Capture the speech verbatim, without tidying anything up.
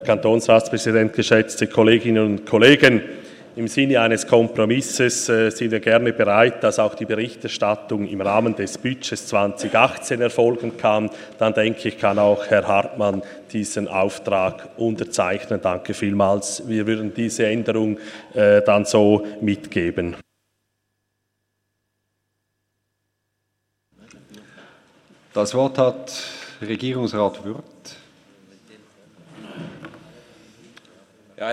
Kantonsratspräsident, geschätzte Kolleginnen und Kollegen, im Sinne eines Kompromisses äh, sind wir gerne bereit, dass auch die Berichterstattung im Rahmen des Budgets zwanzig achtzehn erfolgen kann. Dann denke ich, kann auch Herr Hartmann diesen Auftrag unterzeichnen. Danke vielmals. Wir würden diese Änderung äh, dann so mitgeben. Das Wort hat Regierungsrat Wirth.